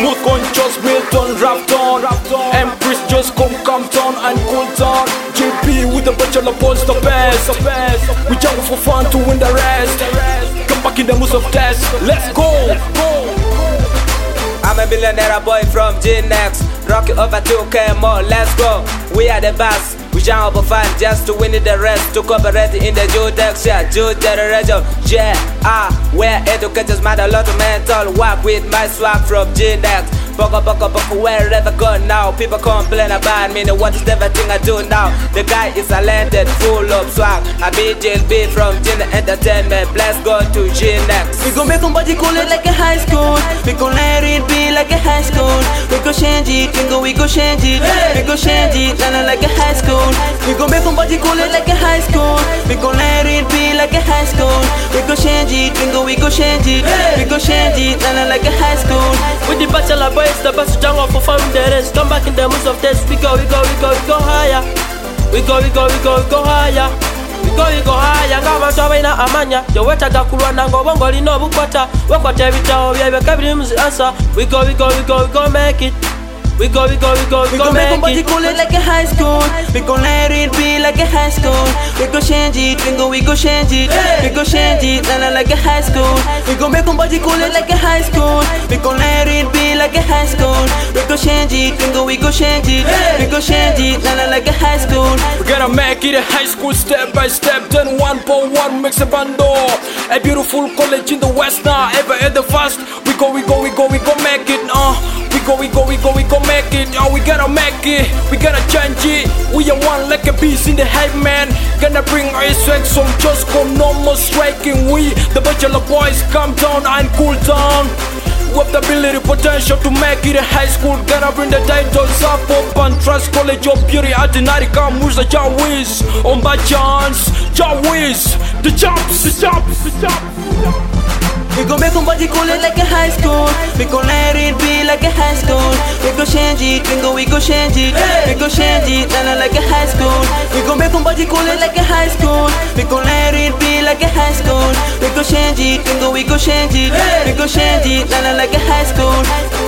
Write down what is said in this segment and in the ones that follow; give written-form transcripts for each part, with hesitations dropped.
Smooth Conscious, Milton, Rapton, Empress just come Compton and Cooltown. JP with the bachelor boys the best. We jump for fun to win the rest. Come back in the mood of test. Let's go. I'm a billionaire boy from G-Nex. Rock it over 2K more, let's go. We are the best. We jump up fun just to win the rest. To cooperate in the Judex, yeah, Jude generation. Yeah, where educators matter a lot of mental work with my swag from G-Nex. Boko, wherever go now. People complain about me, know what is everything I do now. The guy is talented, full of swag. I be JLB from Gina Entertainment. Let's go to G-Nex. We gon' make somebody cool it like a high school. We gon' let it be like a high school. We gon' change it, we gon' change it. We gon' change it, like a high school. We gon' make somebody cool it like a high school. We gon' let it be like a high school. We gon' change it, we gon' change it. We gon' change it, like a high school. With the bachelor boys, the best jungle for fun the rest. Come back in the moods of test. We go higher. We go higher. We go higher. Ngaba twabe na amanya. Yo wetaga kulwana ngo bongo lino bukwata. Wakwata ebitawo byebe kabiri muzi answer. We go make it. We go make somebody cool it like a high school. We gon' let it be like a high school. We gon' change it, we go change it. We go change it, like a high school. We gon' make somebody cool it like a high school. We gon' let it be like a high school. We go change it, we go change it. We go change it, like a high school. We gotta make it a high school step by step. Then 1.1 makes a bando. A beautiful college in the west now. Ever at the fast. We go make it. We go make it. Oh, we gotta make it. We gotta change it. We are one like a beast in the hype man. Gonna bring our swag, some just come no more striking. We, the bachelor boys, come down and cool down. We have the ability, potential to make it a high school. Gonna bring the titles up and trust college of beauty. Atinarika, Musa, Jawiz, on by chance. Jawiz, the jumps. We gon' make somebody cool it like a high school. We gon' let it be like a high school. We gon' change it, we go change it. We gon' change it, like a high school. We gon' make somebody cool it like a high school. We gon' let it be like a high school. We gon' change it, we go change it. We gon' change it, like a high school.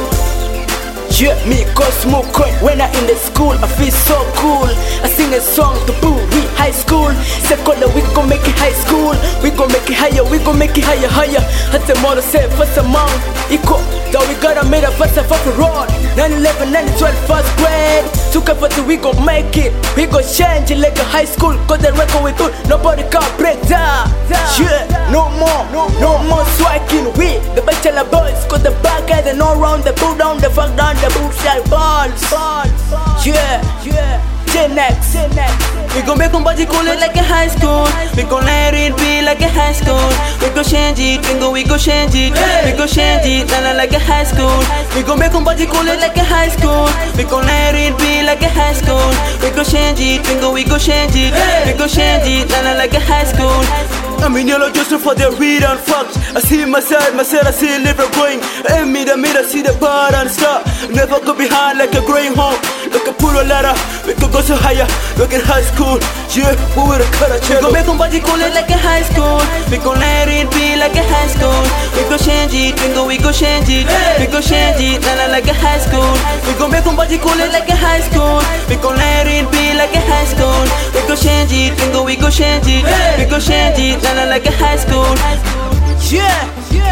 Yeah, me Cosmo Coin. When I in the school, I feel so cool. I sing a song to boo, we high school. Second, we gon' make it high school. We gon' make it higher, we gon' make it higher. As the model said, first amount equal. That we gotta make a first off the road. 9-11, 9-12, first grade. Took up until we gon' make it. We gon' change it like a high school. Cause the record we do, nobody can break that. Yeah, no more swagging. We, the bachelor boys, cause the bad guys and all round the pull down, the fuck down, the bullshit balls. Yeah, G-Nex. We gon' make somebody cool it like a high school. We gon' let it be like a high school. We gon' change it, we go change it. We go change it, like a high school. We gon' make somebody cool it like a high school. We gon' let it be like a high school. We go change it, we go change it. We go change it, like a high school. I'm in yellow just for the read and facts. I see my side, I see liver going. In me, I see the bar and stop. Never go behind like a greyhound. Like a pull ladder, we could go so higher. Look at high school, yeah, we with a cut. We gon' make somebody cool it like a high school. We gon' let it be like a high school. We go change it, we go change it. We go change it, like a high school. We gon' make somebody cool it like a high school. We gon' let it be like a high school. We go change it, we go change it. We go change it, like a high school. Yeah,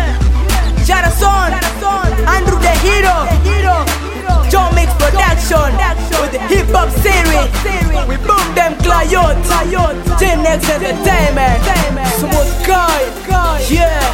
Jarason, Andrew the hero. John Mix Production with the hip hop series. We boom them clients. G-Nex Entertainment. Smooth guy. Yeah.